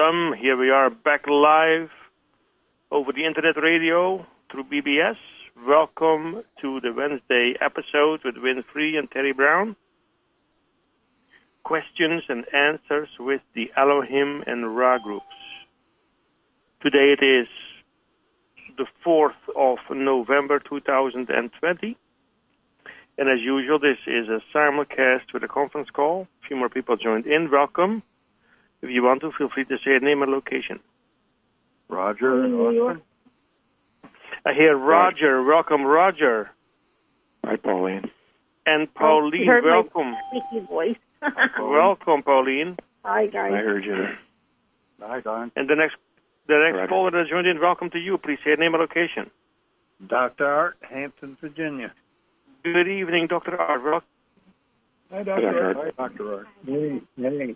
welcome. Here we are back live over the internet radio through BBS. Welcome to the Wednesday episode with Winfrey and Terry Brown. Questions and answers with the Elohim and Ra groups. Today it is the 4th of November 2020. And as usual, this is a simulcast with a conference call. A few more people joined in. Welcome. If you want to, feel free to say your name and location. Roger in Austin. I hear Roger. Welcome, Roger. Hi, Pauline. And Pauline, welcome. Squeaky voice. Welcome, Pauline. Hi, guys. I heard you there. Hi, Don. And the next caller that joined in, welcome to you. Please say your name and location. Dr. Art, Hampton, Virginia. Good evening, Dr. Art. Welcome. Hi, Dr. Art. Hi, Dr. Art. Hey, hey.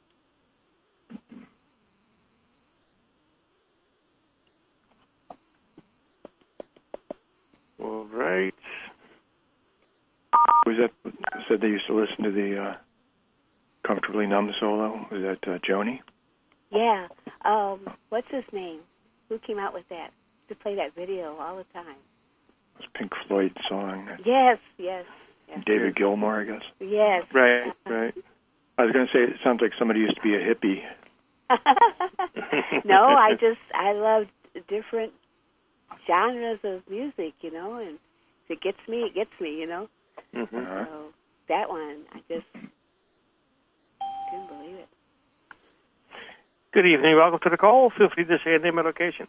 All right. Was that said they used to listen to the Comfortably Numb solo? Was that Joni? Yeah. What's his name? Who came out with that? To play that video all the time. It was Pink Floyd's song. Yes. David Gilmour, I guess. Yes. Right. I was going to say, it sounds like somebody used to be a hippie. No, I love different genres of music, and if it gets me, Mm-hmm. So that one, I just couldn't believe it. Good evening. Welcome to the call. Feel free to say your name and location.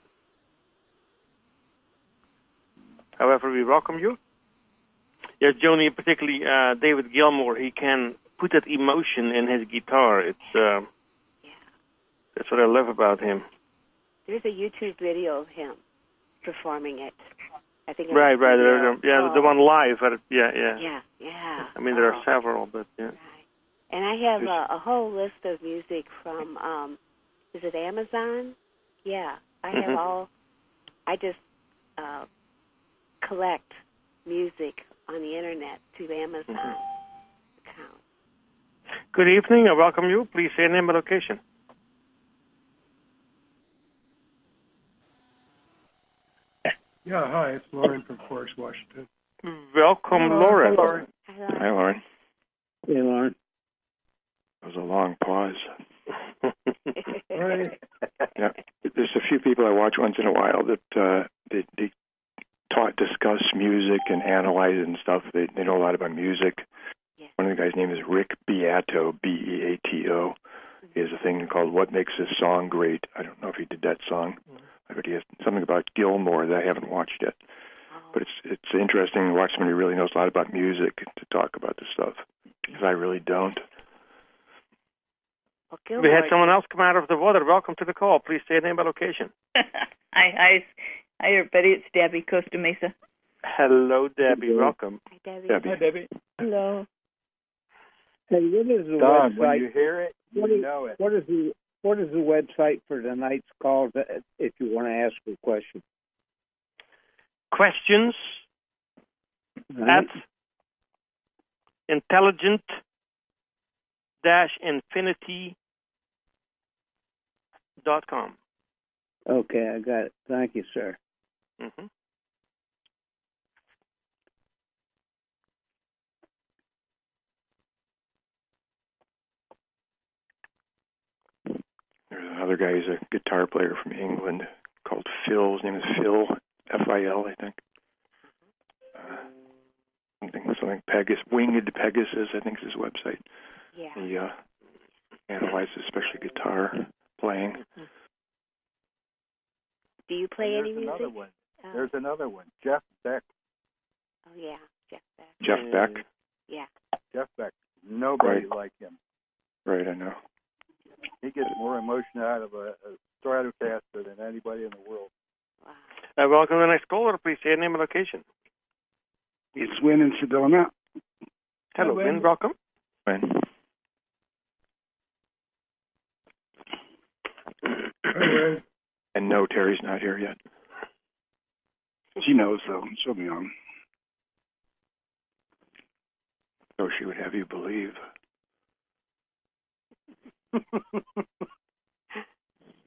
However, we welcome you. Yes, Joni, particularly David Gilmour, he can put that emotion in his guitar. It's that's what I love about him. There's a YouTube video of him performing it. I think. Right. The one live. Yeah. Yeah. I mean, there are several, but yeah. Right. And I have a whole list of music from, is it Amazon? Yeah. I have all, I just collect music on the internet through the Amazon account. Good evening. I welcome you. Please say your name and location. Yeah, hi, it's Lauren from Forest, Washington. Welcome, Lauren. Hi, Lauren. Hey, Lauren. That was a long pause. Right. Yeah, there's a few people I watch once in a while that they discuss music and analyze it and stuff. They know a lot about music. Yeah. One of the guys' name is Rick Beato, Beato. He has a thing called "What Makes a Song Great." I don't know if he did that song. But he has something about Gilmour that I haven't watched yet. But it's interesting to watch somebody who really knows a lot about music to talk about this stuff, because I really don't. Well, We had someone else come out of the water. Welcome to the call. Please say your name and location. Hi, everybody. It's Debbie, Costa Mesa. Hello, Debbie. Welcome. Hi, Debbie. Debbie. Hi, Debbie. Hello. Hey, what is the Don, website? when you hear it, you know it. What is the website for tonight's call if you want to ask a question? Questions at intelligent-infinity.com. Okay, I got it. Thank you, sir. Mm-hmm. There's another guy who's a guitar player from England called Phil. His name is Phil, F-I-L, I think. Something Pegasus, Winged Pegasus, I think is his website. Yeah. He analyzes especially guitar playing. Do you play any music? Another one. There's another one. Jeff Beck. Oh, yeah. Jeff Beck. Jeff Beck? Yeah. Jeff Beck. Nobody like him. Right, I know. He gets more emotion out of a Stratocaster than anybody in the world. Wow. Welcome to the next caller. Please say your name and location. It's Win in Sedona. Hello, Win. Welcome. Win. And no, Terry's not here yet. She knows, though. She'll be on. So she would have you believe.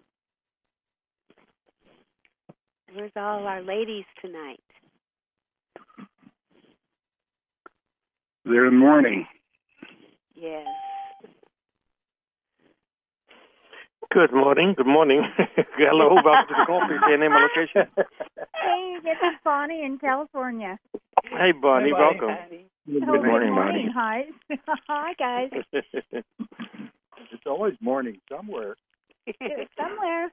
all our ladies tonight? They're in mourning. Yes. Good morning. Good morning. Hello. Welcome to the call. Please say your name and location. Hey, this is Bonnie in California. Hey, Bonnie. Welcome. Good morning, Bonnie. Hi. Hi, guys. It's always morning somewhere. Somewhere.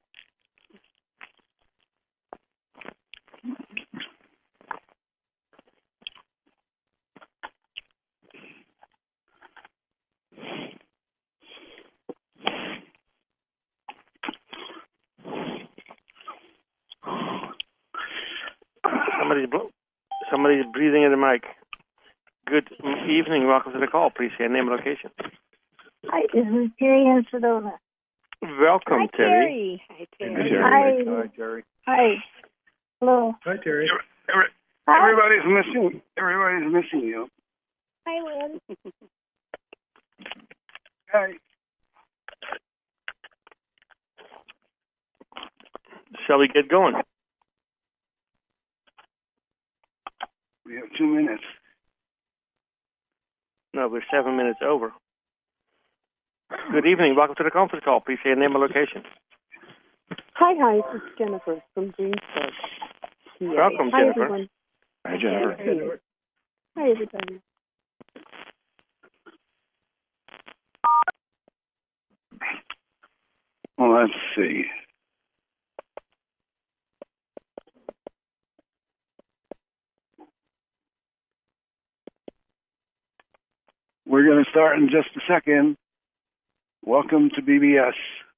Somebody's breathing in the mic. Good evening. Welcome to the call. Please say your name and location. Hi, this is Terry in Sedona. Welcome, Hi, Terry. Hi, Hey, Terry. Terry. Hi, Jerry. Hi. Hello. Hi, Terry. Everybody's missing you. Hi, Lynn. Hi. Shall we get going? We have 2 minutes. No, we're 7 minutes over. Good evening. Welcome to the conference call. Please say your name and location. Hi, this is Jennifer from Greensburg. Welcome, Hi, Jennifer. everyone. Hi, Jennifer. Hi, everybody. Well, let's see. We're going to start in just a second. Welcome to BBS.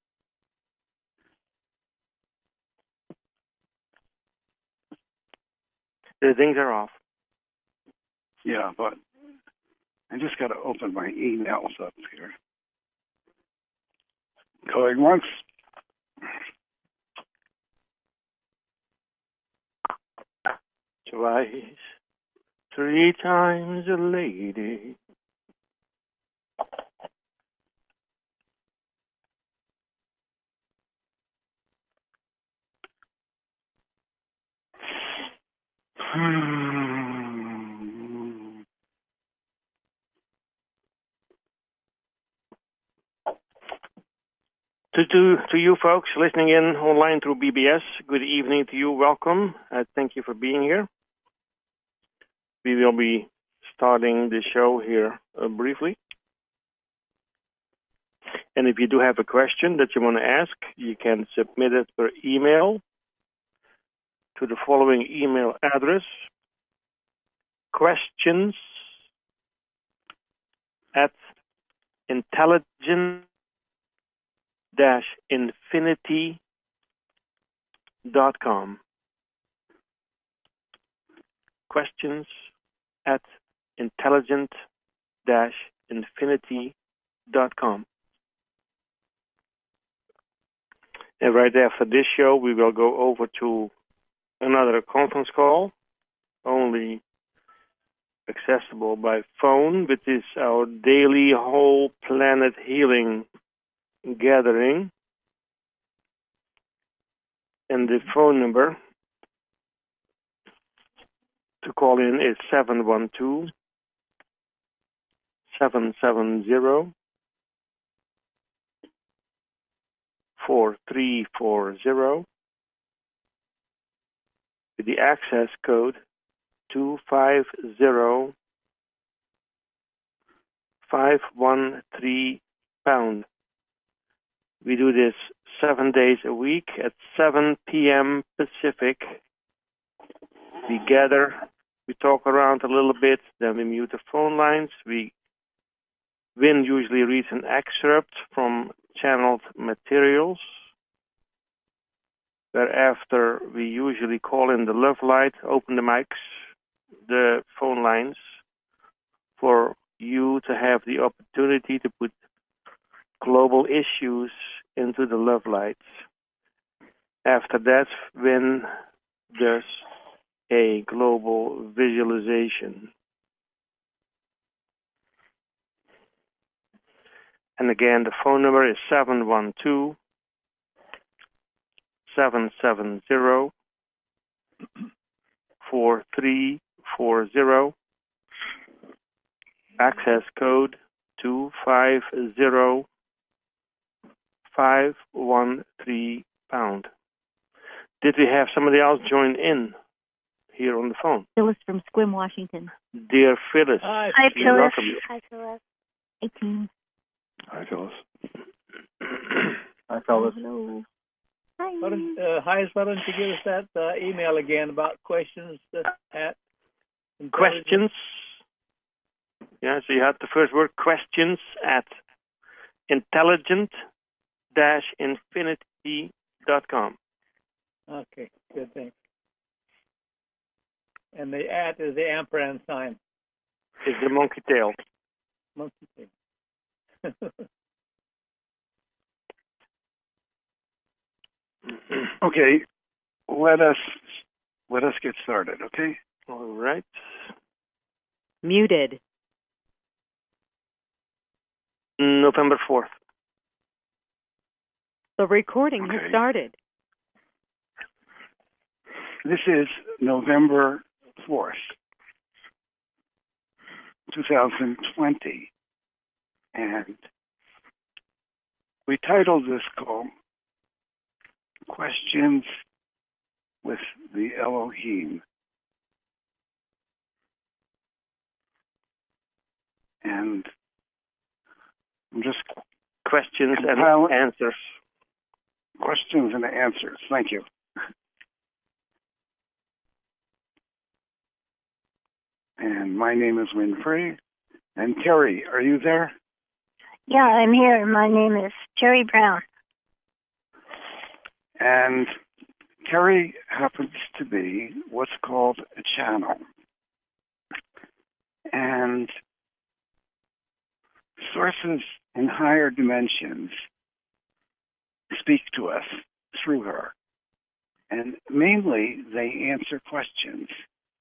The things are off. Yeah, but I just got to open my emails up here. Going once. Twice, 3 times a lady. To you folks listening in online through BBS, good evening to you. Welcome. Thank you for being here. We will be starting the show here briefly. And if you do have a question that you want to ask, you can submit it per email to the following email address: questions@intelligent-infinity.com. questions@intelligent-infinity.com. And right after this show, we will go over to another conference call, only accessible by phone, which is our daily whole planet healing gathering. And the phone number to call in is 712-770-4340 with the access code 250513#. We do this 7 days a week at 7 p.m. Pacific. We gather, we talk around a little bit, then we mute the phone lines. Win usually reads an excerpt from channeled materials. Thereafter, we usually call in the love light, open the mics, the phone lines, for you to have the opportunity to put global issues into the love lights. After that, Win does a global visualization. And again, the phone number is 712-770-4340. 4340. Access code 250513 pound. Did we have somebody else join in here on the phone? Phyllis from Squim, Washington. Dear Phyllis. Hi, we Phyllis. welcome you. Hi, Phyllis. 18. Hi, Phyllis. Hi, fellas. Hello. Heis, why don't you give us that email again about questions at Questions. Yeah, so you had the first word, questions at intelligent-infinity.com. Okay, good, thanks. And the at is the ampersand sign. Is the monkey tail. Monkey thing. Okay, let us get started, okay? All right. Muted. November 4th. The recording has Okay. started. This is November 4th, 2020, and we titled this call Questions with the Elohim. And I'm just Questions and Compile- answers. questions and answers. Thank you. And my name is Winfrey. And Terry, are you there? Yeah, I'm here. My name is Terry Brown. And Terry happens to be what's called a channel. And sources in higher dimensions speak to us through her. And mainly, they answer questions.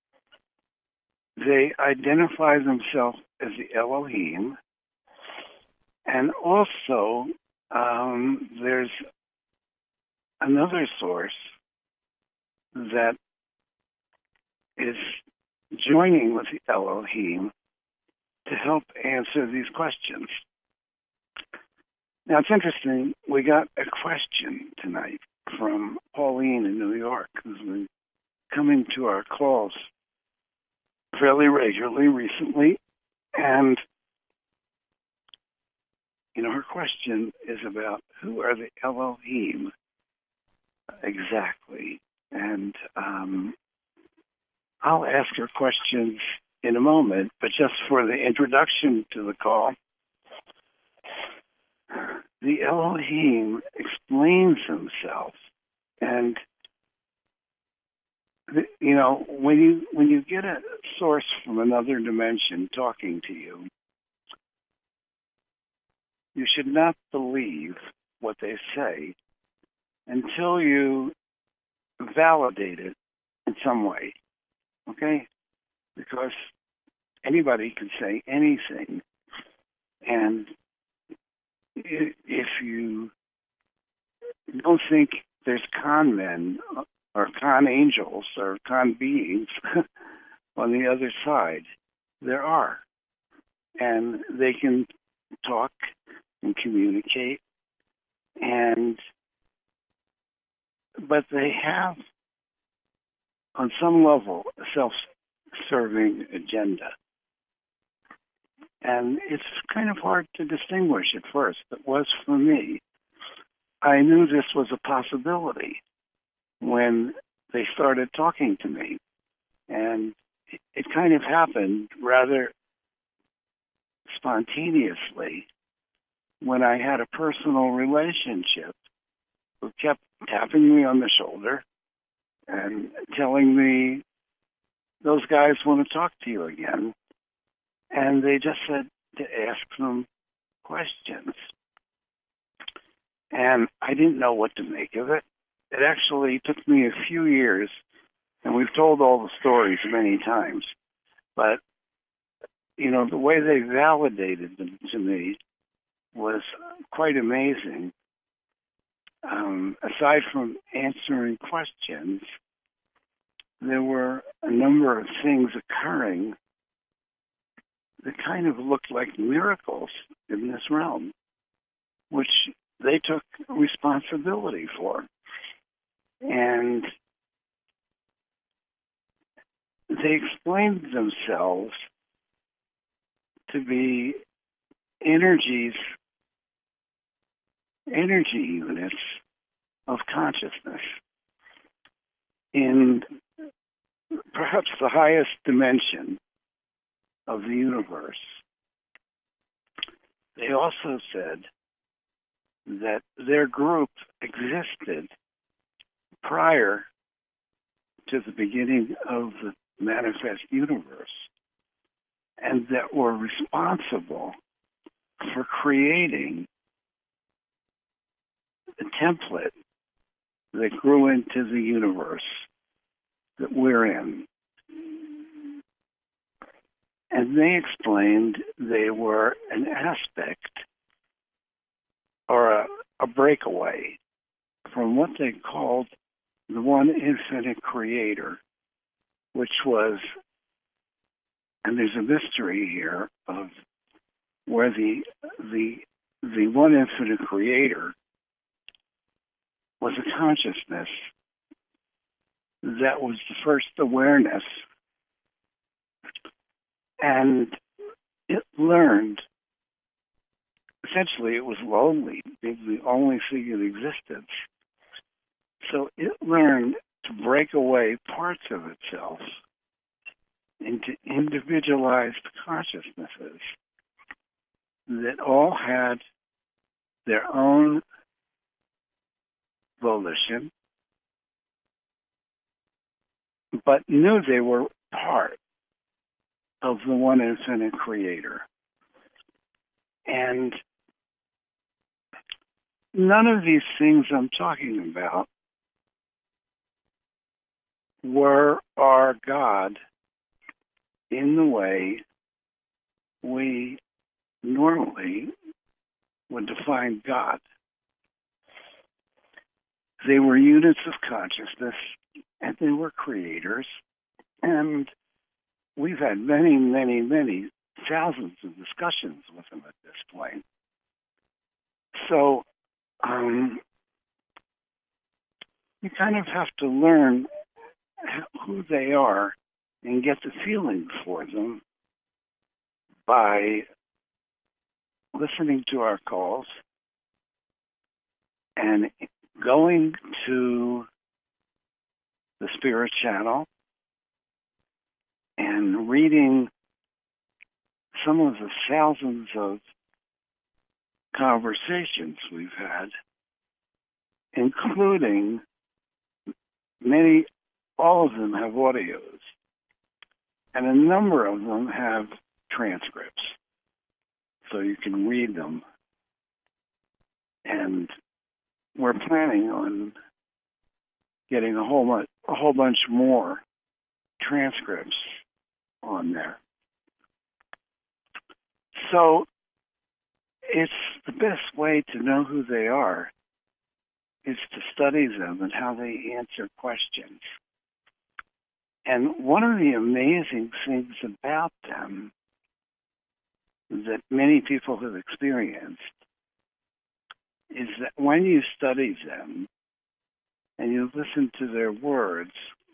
They identify themselves as the Elohim. And also, there's another source that is joining with the Elohim to help answer these questions. Now, it's interesting. We got a question tonight from Pauline in New York, who's been coming to our calls fairly regularly recently. And, her question is about who are the Elohim exactly. And I'll ask her questions in a moment, but just for the introduction to the call, the Elohim explains himself. And, when you get a source from another dimension talking to you, you should not believe what they say until you validate it in some way, okay? Because anybody can say anything, and if you don't think there's con men or con angels or con beings on the other side, there are. And they can talk and communicate, but they have, on some level, a self-serving agenda. And it's kind of hard to distinguish at first. It was for me. I knew this was a possibility when they started talking to me. And it kind of happened rather spontaneously when I had a personal relationship who kept tapping me on the shoulder and telling me, those guys want to talk to you again. And they just said to ask them questions. And I didn't know what to make of it. It actually took me a few years, and we've told all the stories many times. But, the way they validated them to me was quite amazing. Aside from answering questions, there were a number of things occurring that kind of looked like miracles in this realm, which they took responsibility for. And they explained themselves to be energy units of consciousness in perhaps the highest dimension of the universe. They also said that their group existed prior to the beginning of the manifest universe, and that were responsible for creating the template that grew into the universe that we're in. And they explained they were an aspect or a breakaway from what they called the one infinite creator, which was, and there's a mystery here of where the one infinite creator was a consciousness that was the first awareness, and it learned, essentially it was lonely, being the only thing in existence. So it learned to break away parts of itself into individualized consciousnesses that all had their own volition, but knew they were part of the one infinite creator. And none of these things I'm talking about were our God in the way we normally would define God. They were units of consciousness, and they were creators, and we've had many, many, many thousands of discussions with them at this point. So you kind of have to learn who they are and get the feeling for them by listening to our calls and going to the Spirit Channel and reading some of the thousands of conversations we've had, including many, all of them have audios, and a number of them have transcripts, so you can read them. And we're planning on getting a whole bunch more transcripts on there. So it's the best way to know who they are is to study them and how they answer questions. And one of the amazing things about them that many people have experienced is that when you study them and you listen to their words,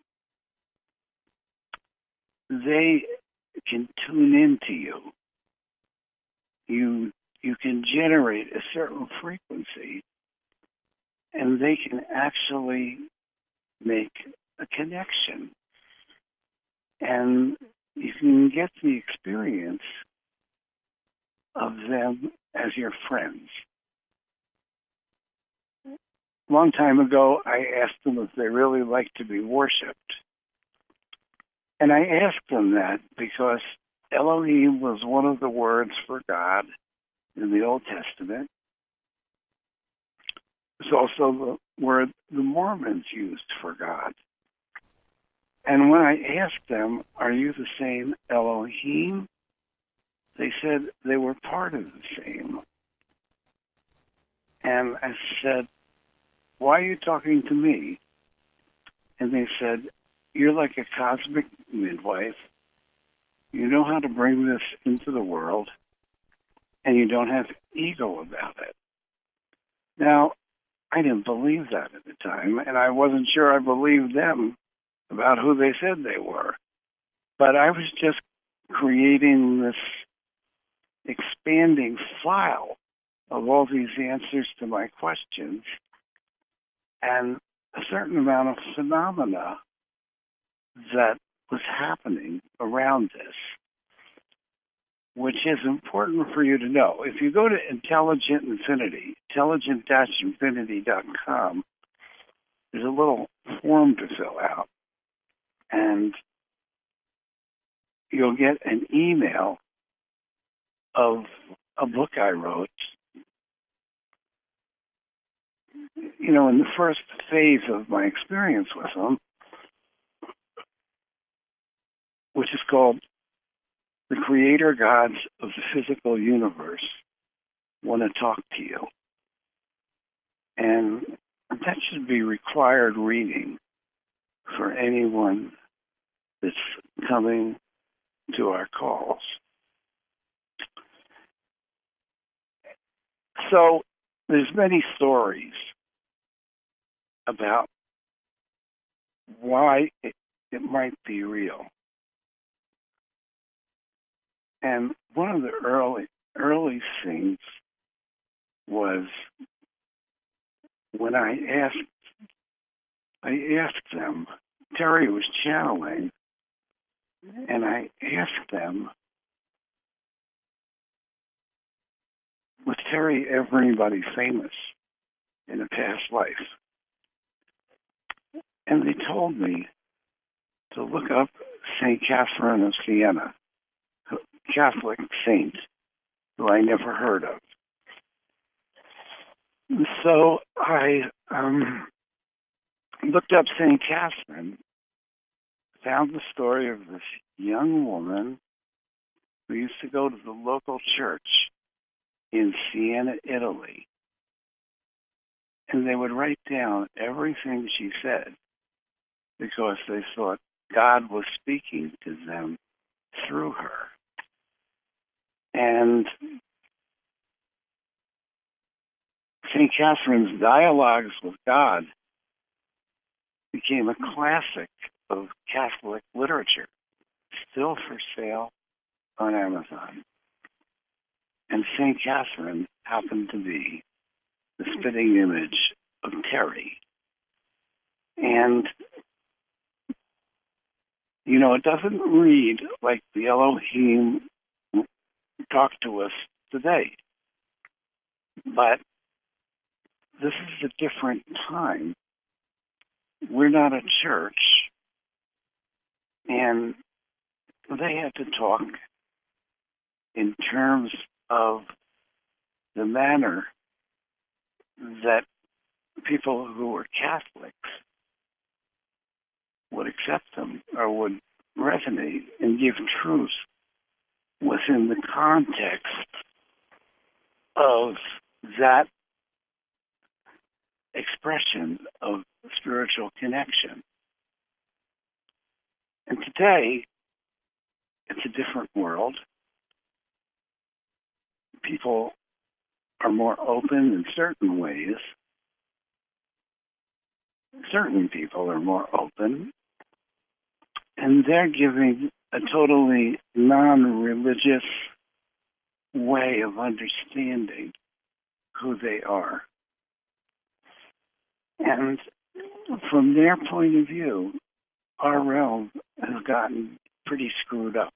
they can tune into you. You can generate a certain frequency, and they can actually make a connection. And you can get the experience of them as your friends. A long time ago, I asked them if they really like to be worshipped. And I asked them that because Elohim was one of the words for God in the Old Testament. It's also the word the Mormons used for God. And when I asked them, are you the same Elohim? They said they were part of the same. And I said, why are you talking to me? And they said, you're like a cosmic midwife. You know how to bring this into the world, and you don't have ego about it. Now, I didn't believe that at the time, and I wasn't sure I believed them about who they said they were. But I was just creating this expanding file of all these answers to my questions and a certain amount of phenomena that was happening around this, which is important for you to know. If you go to Intelligent Infinity, intelligent-infinity.com, there's a little form to fill out, and you'll get an email of a book I wrote, in the first phase of my experience with them, which is called The Creator Gods of the Physical Universe Want to Talk to You. And that should be required reading for anyone that's coming to our calls. So there's many stories about why it might be real. And one of the early things was when I asked them, Terry was channeling, and I asked them, was Terry ever anybody famous in a past life? And they told me to look up St. Catherine of Siena, a Catholic saint who I never heard of. So I looked up St. Catherine, found the story of this young woman who used to go to the local church in Siena, Italy. And they would write down everything she said because they thought God was speaking to them through her. And St. Catherine's Dialogues with God became a classic of Catholic literature, still for sale on Amazon. And St. Catherine happened to be the spitting image of Terry. And, it doesn't read like the Elohim talk to us today. But this is a different time. We're not a church. And they had to talk in terms of the manner that people who were Catholics would accept them or would resonate and give truth within the context of that expression of spiritual connection. And today, it's a different world. People are more open in certain ways. Certain people are more open. And they're giving a totally non-religious way of understanding who they are. And from their point of view, our realm has gotten pretty screwed up.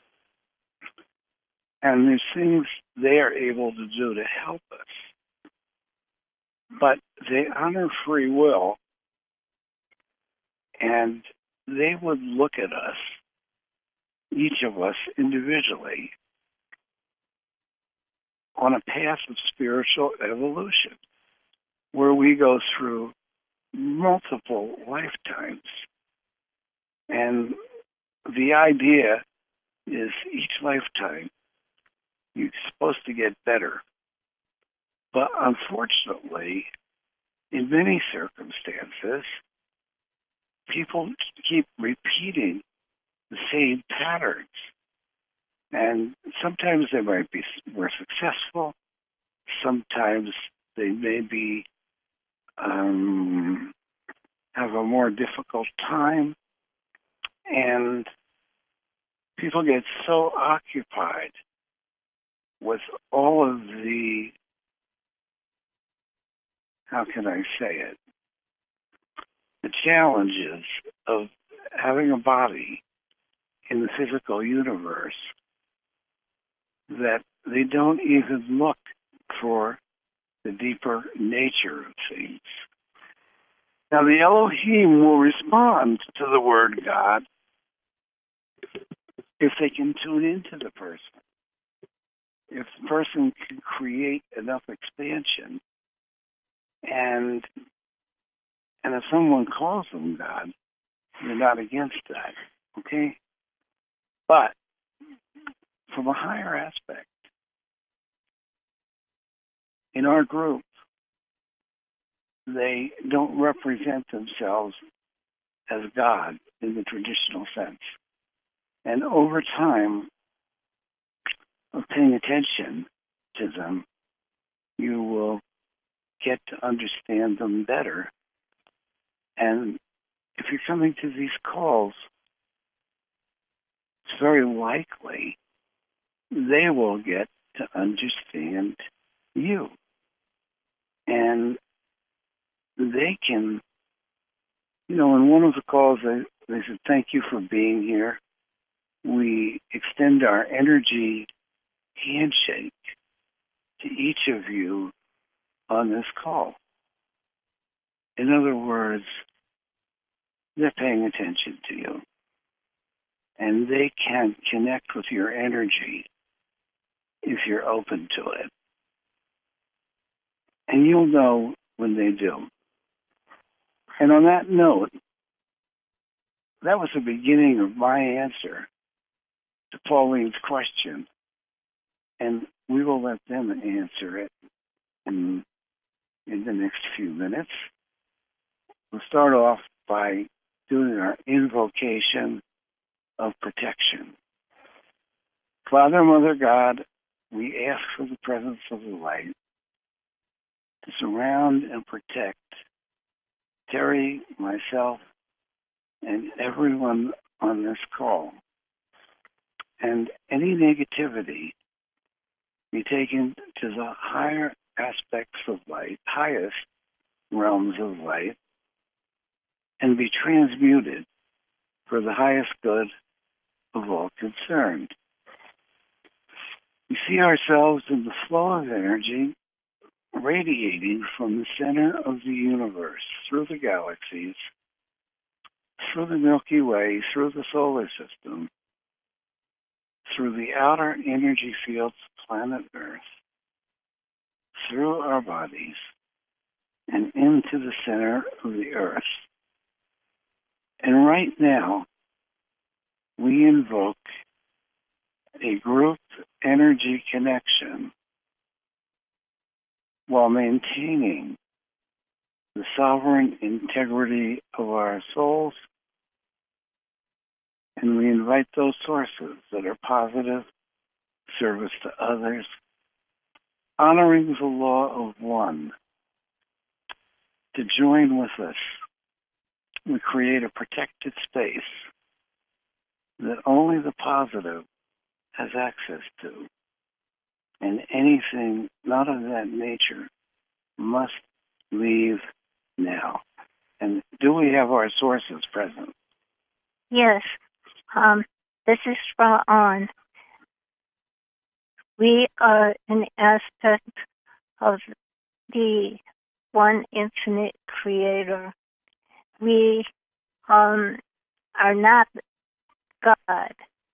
And there's things they are able to do to help us. But they honor free will, and they would look at us, each of us individually, on a path of spiritual evolution, where we go through multiple lifetimes. And the idea is each lifetime you're supposed to get better. But unfortunately, in many circumstances, people keep repeating the same patterns. And sometimes they might be more successful. Sometimes they may be have a more difficult time. And people get so occupied with all of the, how can I say it, the challenges of having a body in the physical universe that they don't even look for the deeper nature of things. Now, the Elohim will respond to the word God if they can tune into the person. If the person can create enough expansion, and if someone calls them God, you're not against that, okay? But from a higher aspect, in our group, they don't represent themselves as God in the traditional sense. And over time of paying attention to them, you will get to understand them better. And if you're coming to these calls, it's very likely they will get to understand you. And they can, in one of the calls, they said, thank you for being here. We extend our energy handshake to each of you on this call. In other words, they're paying attention to you. And they can connect with your energy if you're open to it. And you'll know when they do. And on that note, that was the beginning of my answer to Pauline's question. And we will let them answer it in the next few minutes. We'll start off by doing our invocation of protection. Father, Mother, God, we ask for the presence of the light to surround and protect Terry, myself, and everyone on this call. And any negativity be taken to the higher aspects of light, highest realms of light, and be transmuted for the highest good of all concerned. We see ourselves in the flow of energy radiating from the center of the universe, through the galaxies, through the Milky Way, through the solar system, through the outer energy fields of planet Earth, through our bodies, and into the center of the Earth. And right now, we invoke a group energy connection while maintaining the sovereign integrity of our souls. And we invite those sources that are positive, service to others, honoring the law of one, to join with us. We create a protected space that only the positive has access to. And anything not of that nature must leave now. And do we have our sources present? Yes. This is spot on. We are an aspect of the one infinite creator. We are not God.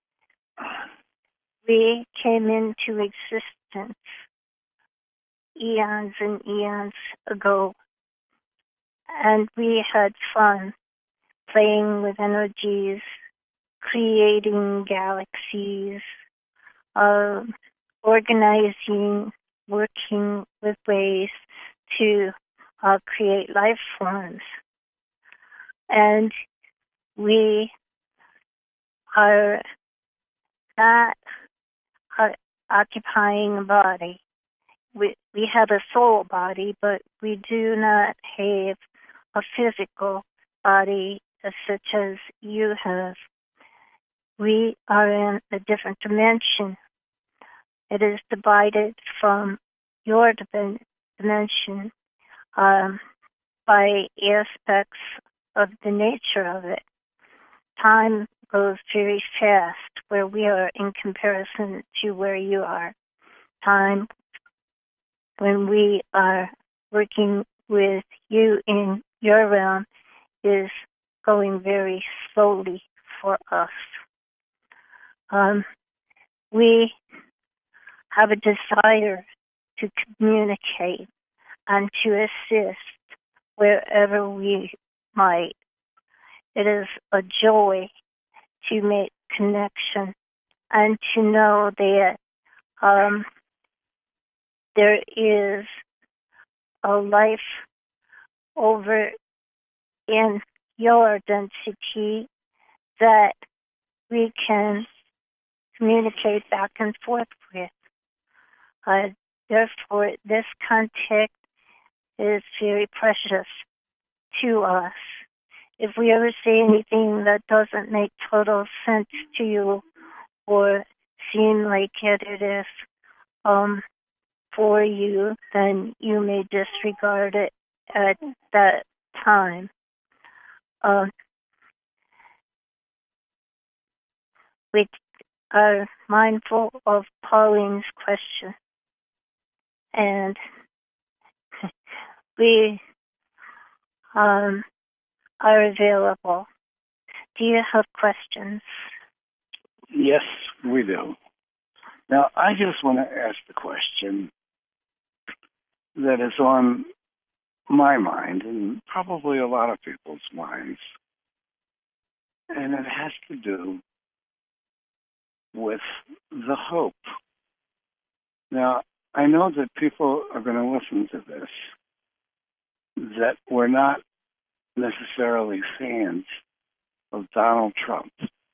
We came into existence eons and eons ago, and we had fun playing with energies, creating galaxies, organizing, working with ways to create life forms. And we are not occupying a body. We have a soul body, but we do not have a physical body such as you have. We are in a different dimension. It is divided from your dimension by aspects of the nature of it. Time goes very fast where we are in comparison to where you are. Time, when we are working with you in your realm, is going very slowly for us. We have a desire to communicate and to assist wherever we might. It is a joy to make connection and to know that there is a life over in your density that we can communicate back and forth with. Therefore, this contact is very precious to us. If we ever say anything that doesn't make total sense to you or seem like it is for you, then you may disregard it at that time. We are mindful of Pauline's question, and we are available. Do you have questions? Yes, we do. Now, I just want to ask the question that is on my mind and probably a lot of people's minds, and it has to do with the hope. Now, I know that people are going to listen to this, that we're not necessarily fans of Donald Trump.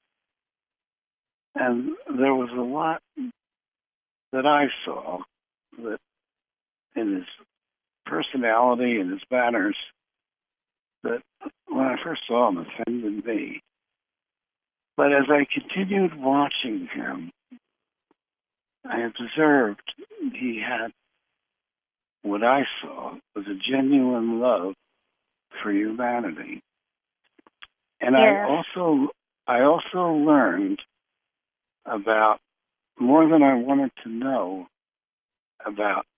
And there was a lot that I saw that in his personality and his manners that when I first saw him offended me. But as I continued watching him, I observed he had what I saw was a genuine love for humanity. And yeah. I also learned about more than I wanted to know about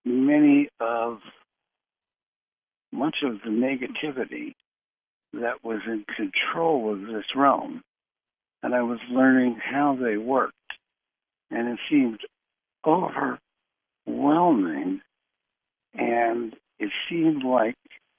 much of the negativity that was in control of this realm. And I was learning how they worked. And it seemed overwhelming. And it seemed like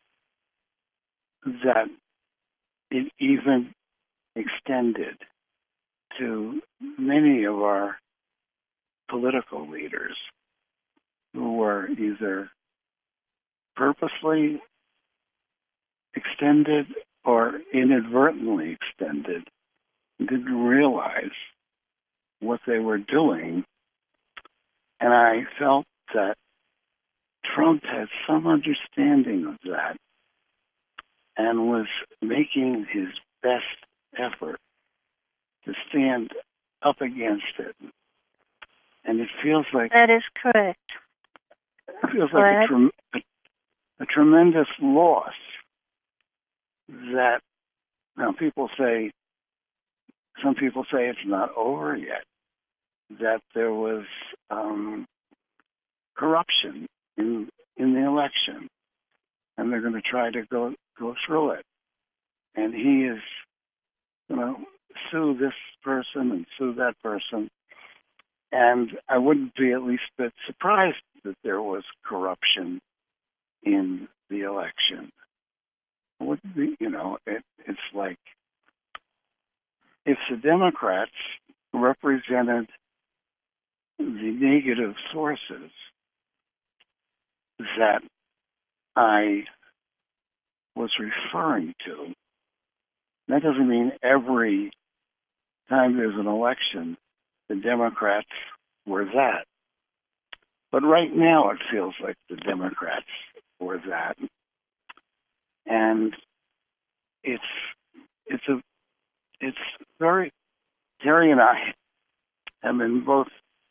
that it even extended to many of our political leaders who were either purposely extended or inadvertently extended, didn't realize what they were doing. And I felt that Trump had some understanding of that and was making his best effort to stand up against it. And it feels like... That is correct. It feels like a tremendous loss that, now some people say it's not over yet, that there was corruption in the election, and they're going to try to go through it. And he is going to sue this person and sue that person. And I wouldn't be at least a bit surprised that there was corruption in the election. It wouldn't be, it's like if the Democrats represented the negative sources that I was referring to, That doesn't mean every time there's an election, the Democrats were that. But right now it feels like the Democrats were that. And it's very, Terry and I have been both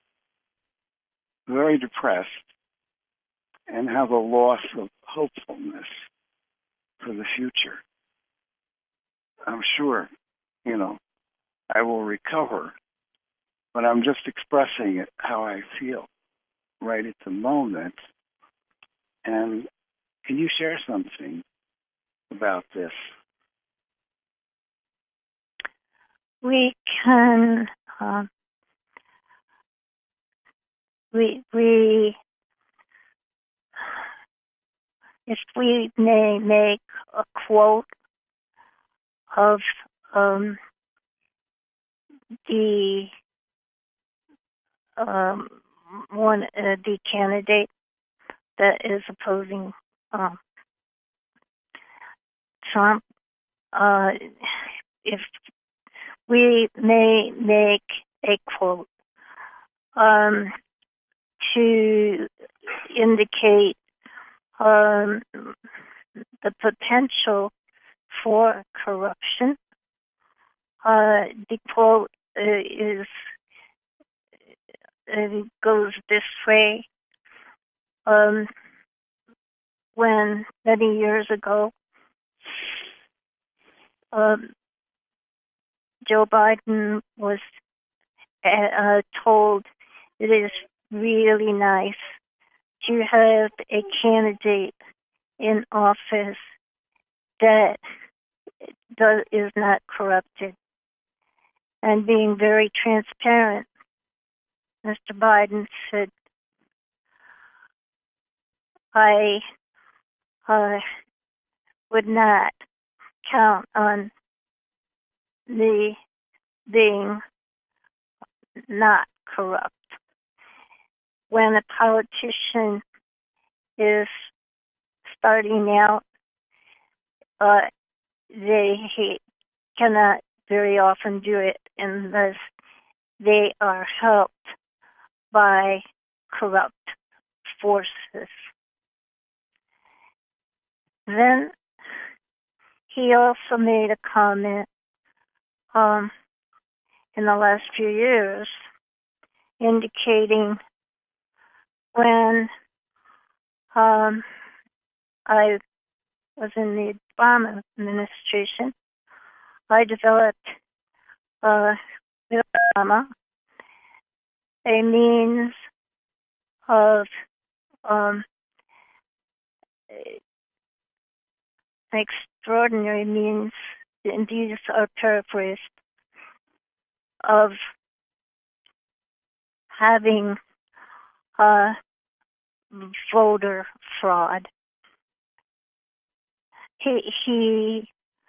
very depressed and have a loss of hopefulness for the future. I'm sure, I will recover, but I'm just expressing it how I feel right at the moment. And can you share something about this? We can, if we may make a quote of the the candidate that is opposing Trump, if we may make a quote to indicate the potential for corruption. The quote goes this way. When many years ago, Joe Biden was told it is really nice to have a candidate in office that is not corrupted. And being very transparent, Mr. Biden said, I would not count on the being not corrupt. When a politician is starting out, they cannot very often do it unless they are helped by corrupt forces. Then he also made a comment in the last few years indicating when I was in the Obama administration, I developed with Obama a means of extraordinary means, and these are paraphrased, of having voter fraud. He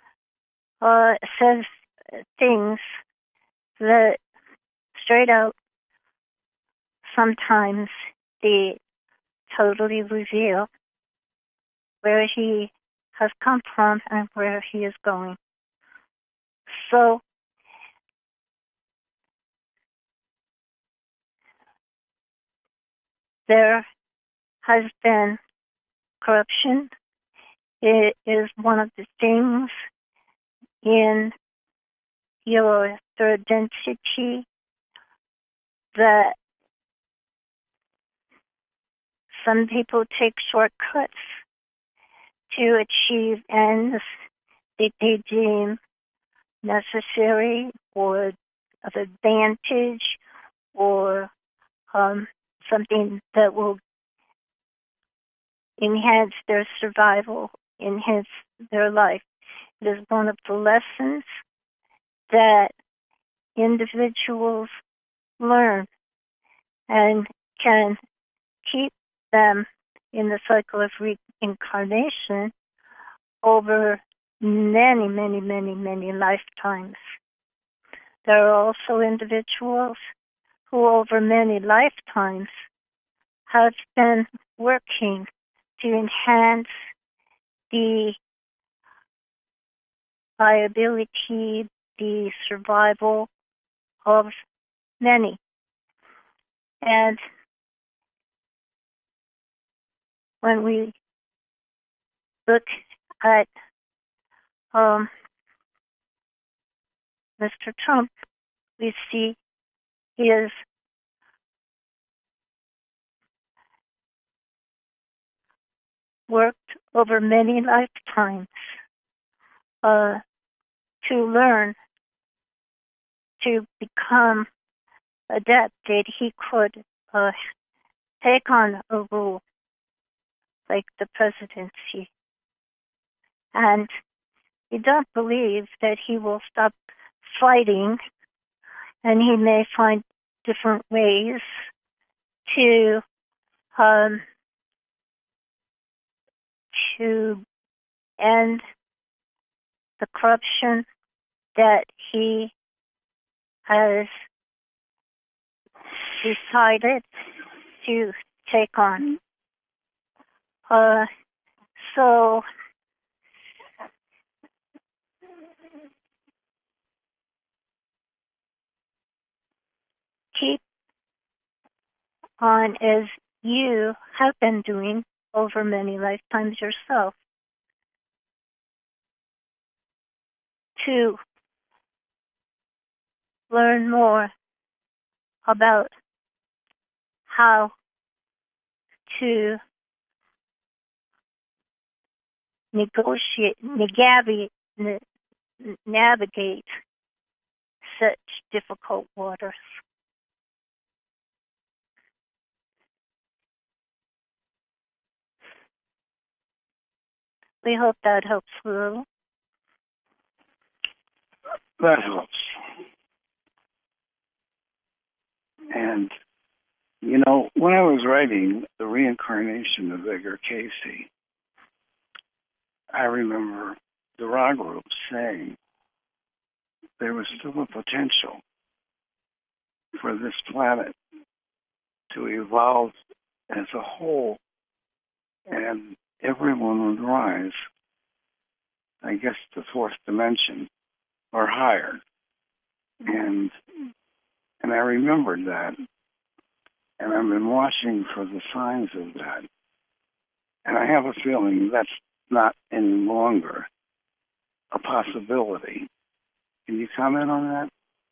says things that straight out sometimes they totally reveal where he has come from and where he is going. So there has been corruption. It is one of the things in your third density that some people take shortcuts to achieve ends that they deem necessary or of advantage or something that will enhance their survival, enhance their life. It is one of the lessons that individuals learn and can keep them in the cycle of reincarnation over many, many, many, many lifetimes. There are also individuals who over many lifetimes have been working to enhance the viability, the survival of many. And when we look at Mr. Trump, we see he has worked over many lifetimes to learn to become adept that he could take on a role like the presidency. And he does believe that he will stop fighting, and he may find different ways to end the corruption that he has decided to take on. So keep on as you have been doing over many lifetimes yourself to learn more about how to navigate such difficult waters. We hope that helps a little. That helps. And, you know, when I was writing The Reincarnation of Edgar Cayce, I remember the Ra group saying there was still a potential for this planet to evolve as a whole, and everyone would rise, I guess, the fourth dimension or higher. And I remembered that, and I've been watching for the signs of that. And I have a feeling that's not any longer a possibility. Can you comment on that?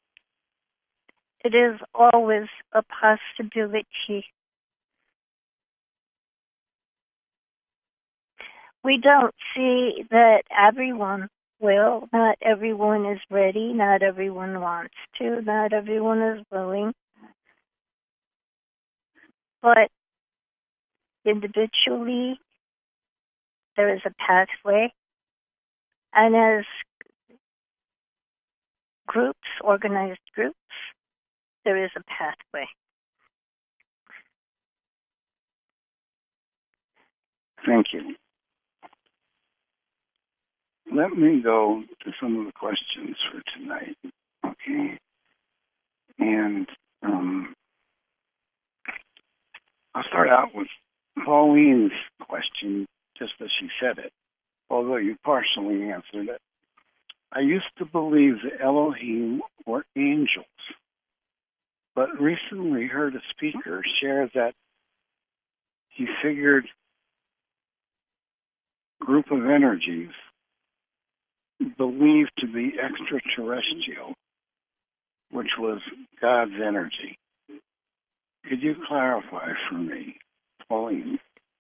It is always a possibility. We don't see that everyone will. Not everyone is ready. Not everyone wants to. Not everyone is willing. But individually, there is a pathway. And as groups, organized groups, there is a pathway. Thank you. Let me go to some of the questions for tonight, okay? And I'll start out with Pauline's question, just as she said it, although you partially answered it. I used to believe the Elohim were angels, but recently heard a speaker share that he figured group of energies believed to be extraterrestrial, which was God's energy. Could you clarify for me, Pauline?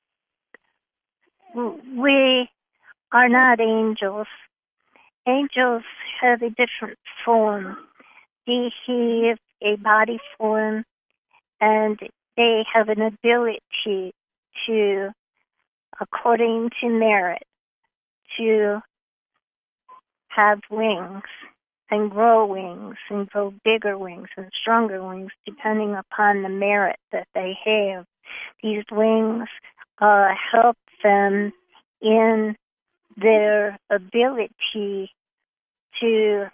We are not angels. Angels have a different form. They have a body form, and they have an ability to, according to merit, to have wings and grow bigger wings and stronger wings, depending upon the merit that they have. These wings help them in their ability to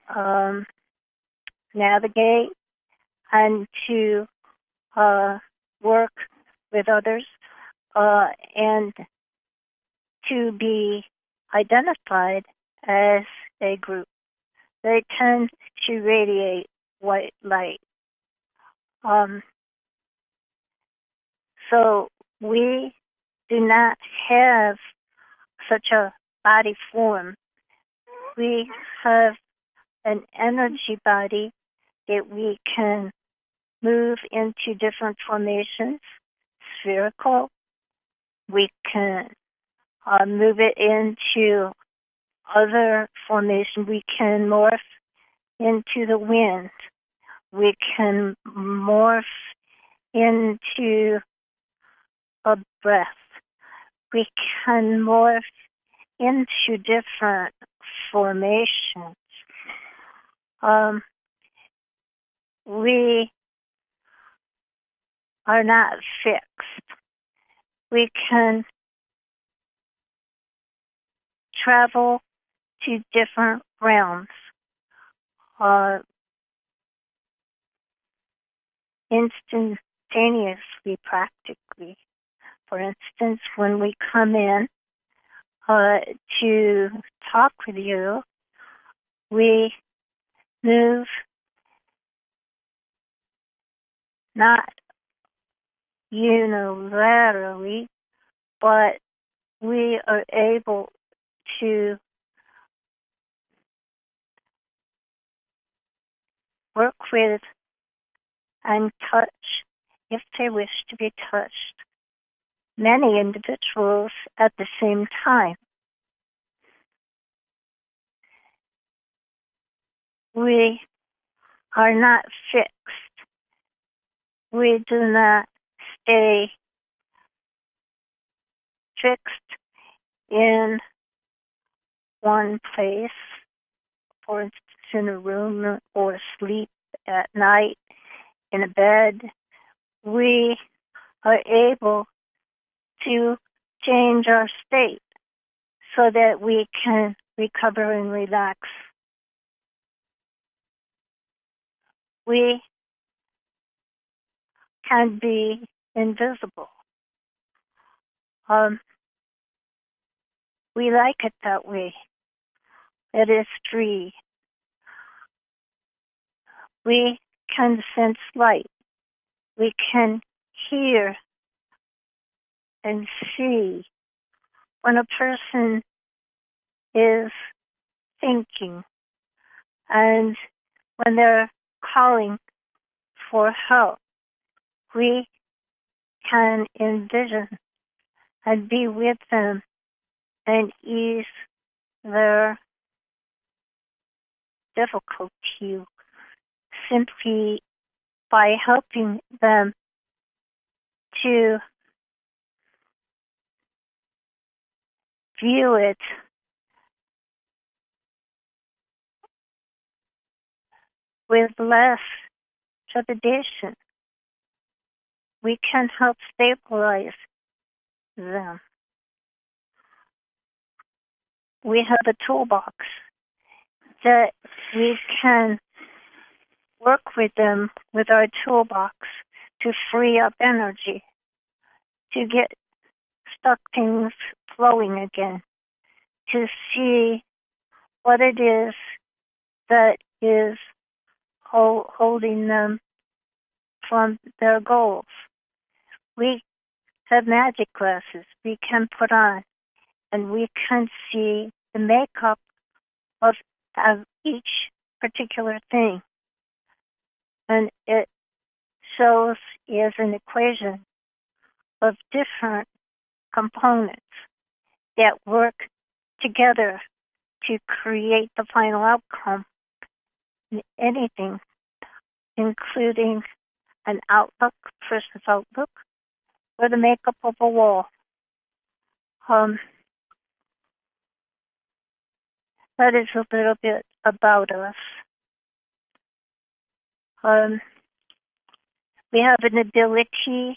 navigate and to work with others and to be identified as A group. They tend to radiate white light. So we do not have such a body form. We have an energy body that we can move into different formations, spherical. We can move it into other formation. We can morph into the wind. We can morph into a breath. We can morph into different formations. We are not fixed. We can travel to different realms. Instantaneously, practically. For instance, when we come in to talk with you, we move not unilaterally, but we are able to work with and touch, if they wish to be touched, many individuals at the same time. We are not fixed. We do not stay fixed in one place, for instance, in a room or sleep at night in a bed. We are able to change our state so that we can recover and relax. We can be invisible. We like it that way. It is free. We can sense light. We can hear and see when a person is thinking and when they're calling for help. We can envision and be with them and ease their difficulty simply by helping them to view it with less trepidation. We can help stabilize them. We have a toolbox that we can work with them with our toolbox to free up energy, to get stuck things flowing again, to see what it is that is holding them from their goals. We have magic glasses we can put on, and we can see the makeup of each particular thing. And it shows as an equation of different components that work together to create the final outcome in anything, including an outlook, person's outlook, or the makeup of a wall. That is a little bit about us. We have an ability,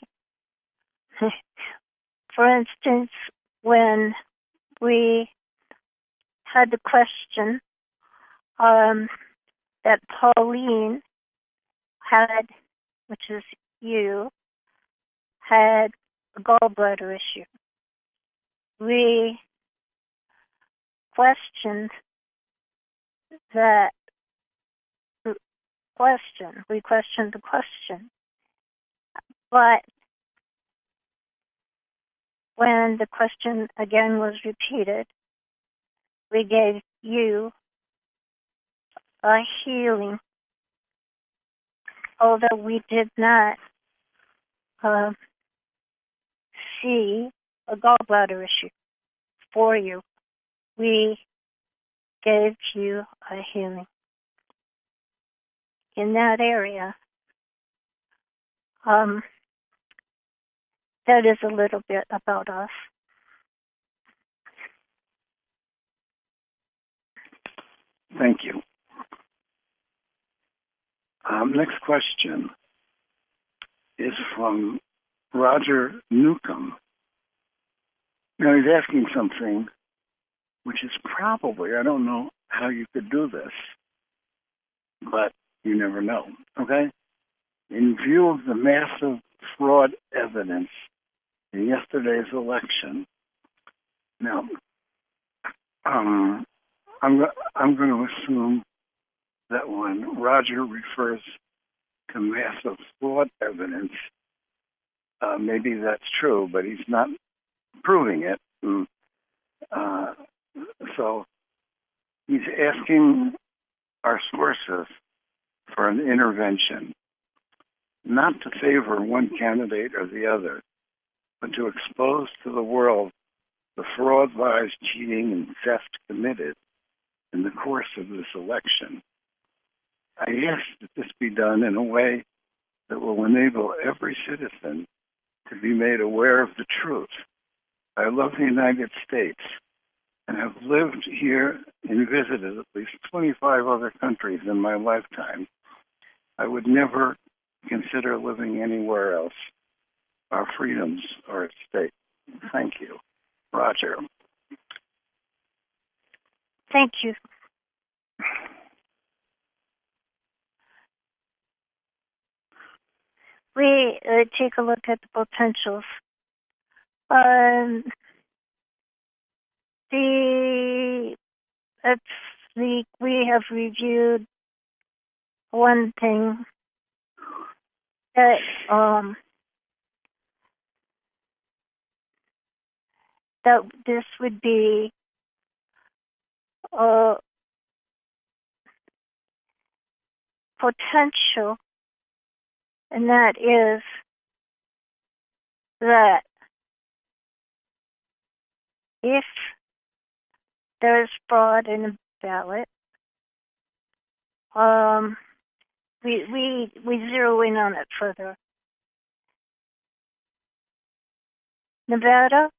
for instance, when we had the question that Pauline had, which is you, had a gallbladder issue. We questioned that question. We questioned the question. But when the question again was repeated, we gave you a healing, although we did not see a gallbladder issue for you. We gave you a healing in that area. That is a little bit about us. Thank you. Next question is from Roger Newcomb. Now he's asking something which is probably, I don't know how you could do this, but you never know, okay? In view of the massive fraud evidence in yesterday's election, now, I'm going to assume that when Roger refers to massive fraud evidence, maybe that's true, but he's not proving it. So he's asking our sources for an intervention, not to favor one candidate or the other, but to expose to the world the fraud, lies, cheating, and theft committed in the course of this election. I ask that this be done in a way that will enable every citizen to be made aware of the truth. I love the United States and have lived here and visited at least 25 other countries in my lifetime. I would never consider living anywhere else. Our freedoms are at stake. Thank you. Roger. Thank you. We take a look at the potentials. We have reviewed one thing that that this would be potential, and that is that if there is fraud in a ballot, we zero in on it further. Nevada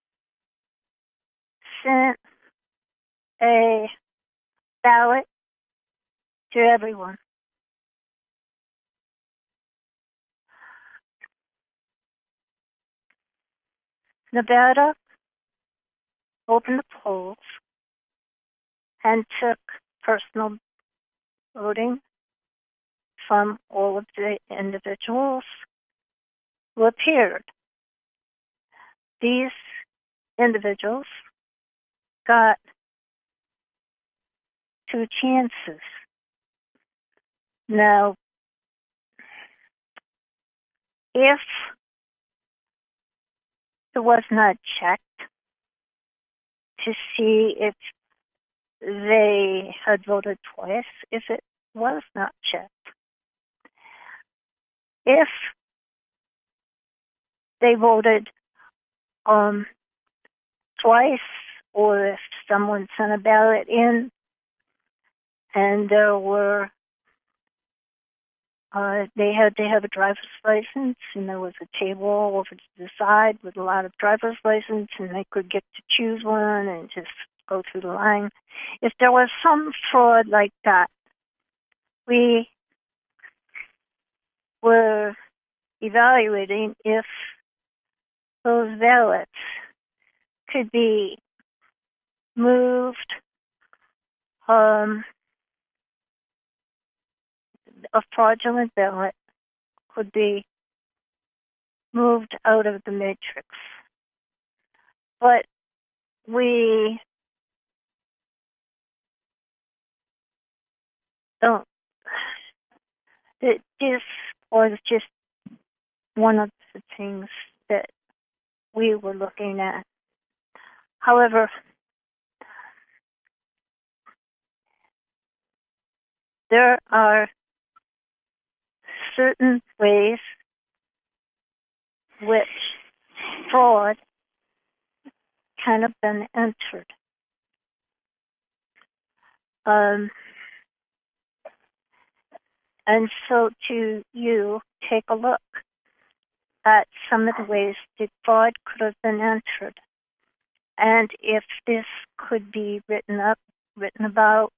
sent a ballot to everyone. Nevada opened the polls and took personal voting from all of the individuals who appeared. These individuals got 2 chances. Now, if it was not checked to see if they had voted twice, if it was not checked, if they voted twice, or if someone sent a ballot in and there were they had to have a driver's license, and there was a table over to the side with a lot of driver's license, and they could get to choose one and just go through the line. If there was some fraud like that, we were evaluating if those ballots could be moved, a fraudulent ballot could be moved out of the matrix. But we don't. This was just one of the things that we were looking at. However, there are certain ways which fraud can have been entered. And so to you, take a look at some of the ways that fraud could have been entered. And if this could be written about,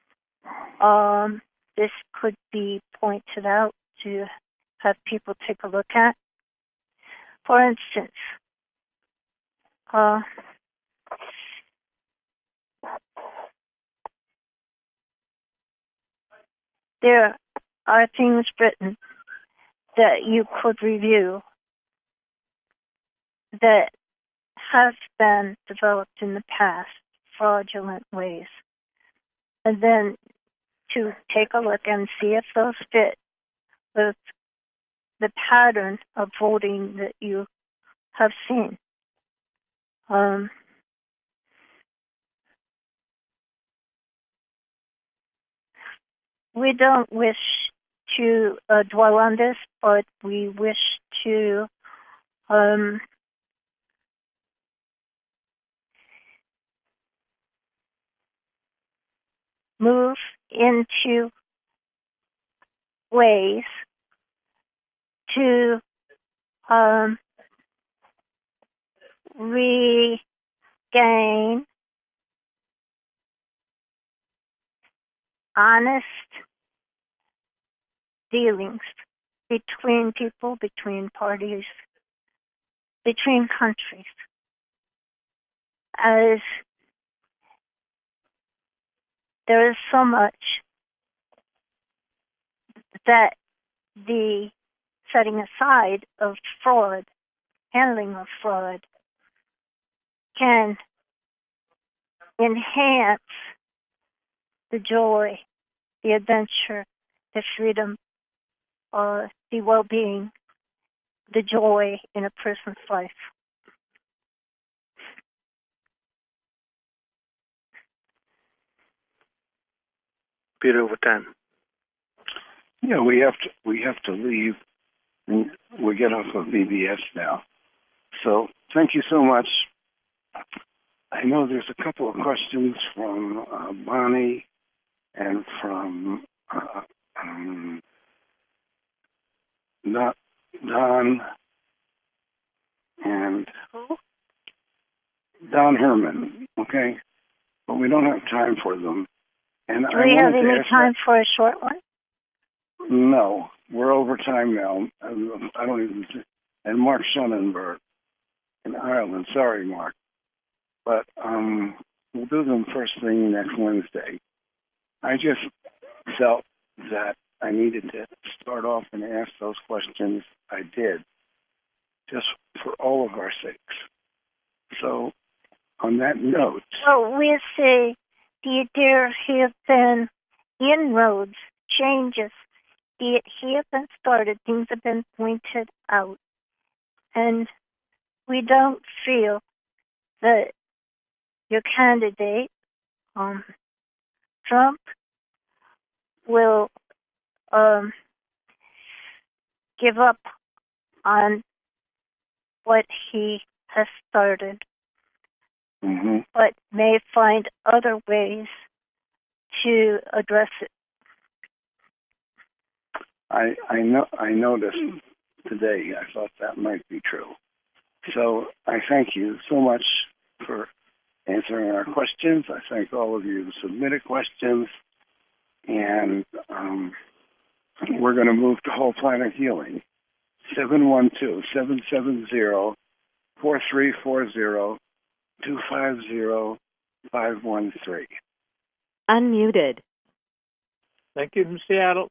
this could be pointed out to have people take a look at. For instance, there are things written that you could review that have been developed in the past, fraudulent ways, and then to take a look and see if those fit with the pattern of voting that you have seen. We don't wish to dwell on this, but we wish to move into ways to regain honest dealings between people, between parties, between countries. As there is so much that the setting aside of fraud, handling of fraud, can enhance the joy, the adventure, the freedom, the well-being, the joy in a person's life. Peter, over time. Yeah, we have to leave, and we get off of BBS now. So thank you so much. I know there's a couple of questions from Bonnie and from Don and Don Herman. Okay, but we don't have time for them. And do we have any time for a short one? No, we're over time now. I don't even. And Mark Sonnenberg in Ireland. Sorry, Mark, but we'll do them first thing next Wednesday. I just felt that I needed to start off and ask those questions. I did, just for all of our sakes. So, on that note, we say there have been inroads, changes. It have been started. Things have been pointed out, and we don't feel that your candidate, Trump, will give up on what he has started, but may find other ways to address it. I noticed today. I thought that might be true. So I thank you so much for answering our questions. I thank all of you who submitted questions. And we're going to move to Whole Planet Healing. 712-770-4340-250-513. Unmuted. Thank you from Seattle.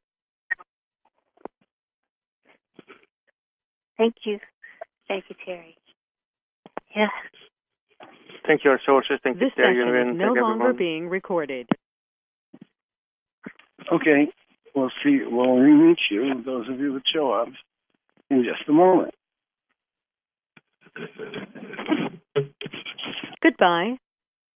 Thank you. Thank you, Terry. Yeah. Thank you, our sources. Thank you, This Terry. session And is no thank longer everyone. being recorded. Okay, we'll see. We'll re-meet you, those of you that show up, in just a moment. Goodbye.